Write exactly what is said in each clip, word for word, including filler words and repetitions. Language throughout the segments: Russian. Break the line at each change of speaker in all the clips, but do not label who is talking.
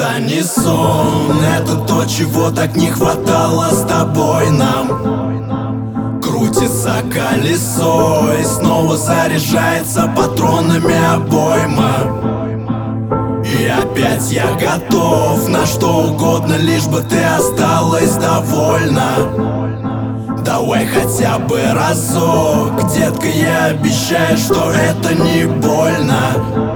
Это не сон, это то, чего так не хватало с тобой нам. Крутится колесо и снова заряжается патронами обойма. И опять я готов на что угодно, лишь бы ты осталась довольна. Давай хотя бы разок, детка, я обещаю, что это не больно.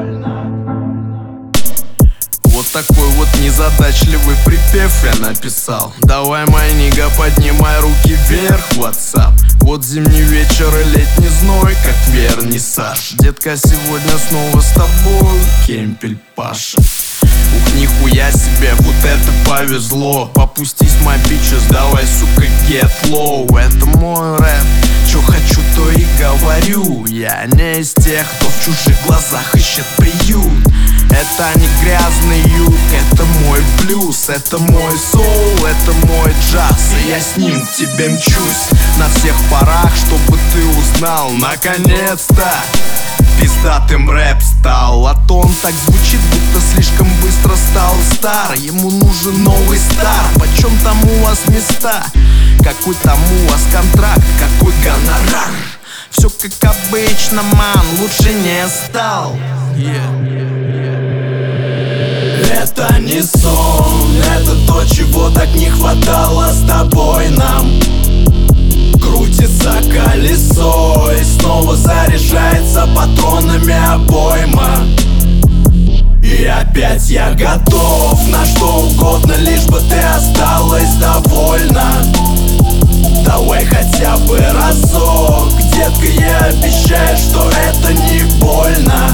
Вот такой вот незадачливый припев я написал. Давай, моя нига, поднимай руки вверх, WhatsApp. Вот зимний вечер и летний зной, как вернисаж. Детка, сегодня снова с тобой, Кемпель Паша. Ух, нихуя себе, вот это повезло. Попустись, my bitches, давай, сука, get low. Это мой рэп, чё хочу, то и говорю. Я не из тех, кто в чужих глазах ищет приют. Это не грязный юг, это мой блюз. Это мой соул, это мой джаз. И я с ним к тебе мчусь на всех парах, чтобы ты узнал, наконец-то пиздатым рэп стал. А то он так звучит, будто слишком быстро стал стар. Ему нужен новый старт. Почем там у вас места? Какой там у вас контракт? Какой гонорар? Все как обычно, ман, лучше не стал. yeah.
Это не сон, это то, чего так не хватало с тобой нам. Крутится колесо и снова заряжается патронами обойма. И опять я готов на что угодно, лишь бы ты осталась довольна. Давай хотя бы разок, детка, я обещаю, что это не больно.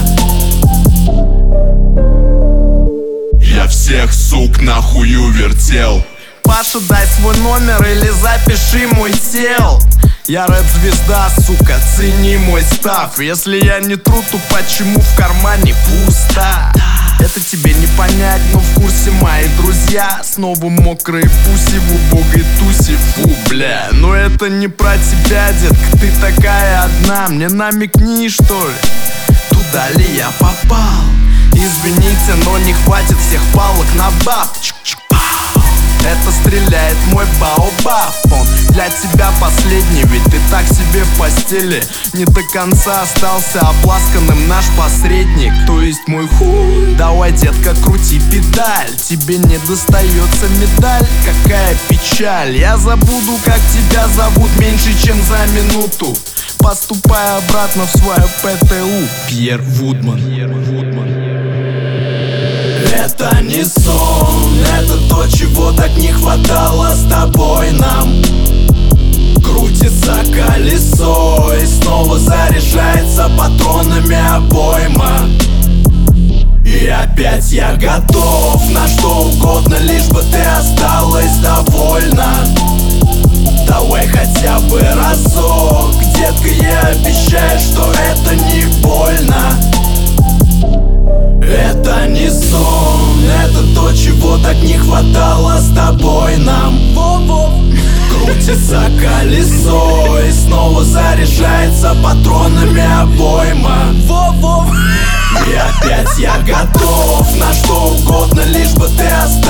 Я всех сук нахую вертел. Паша, дай свой номер или запиши мой тел. Я рэп-звезда, сука, цени мой став. Если я не тру, то почему в кармане пусто? Это тебе не понять, но в курсе мои друзья. Снова мокрые пуси в убогой тусе, фу, бля. Но это не про тебя, детка, ты такая одна. Мне намекни, что ли, туда ли я попал? Извините, но не хватит всех палок на баб. Это стреляет мой баобаб. Он для тебя последний, ведь ты так себе в постели. Не до конца остался обласканным наш посредник, то есть мой хуй. Давай, детка, крути педаль, тебе не достается медаль. Какая печаль, я забуду, как тебя зовут меньше, чем за минуту. Поступай обратно в свою ПТУ, Пьер Вудман.
Это не сон, это то, чего так не хватало с тобой нам. Крутится колесо и снова заряжается патронами обойма. И опять я готов на что угодно, лишь бы ты осталась довольна. Давай хотя бы разок, детка, я обещаю, что это не больно. Это не сон, это то, чего так не хватало с тобой нам. Крутится колесо и снова заряжается патронами обойма. И опять я готов на что угодно, лишь бы ты осталась.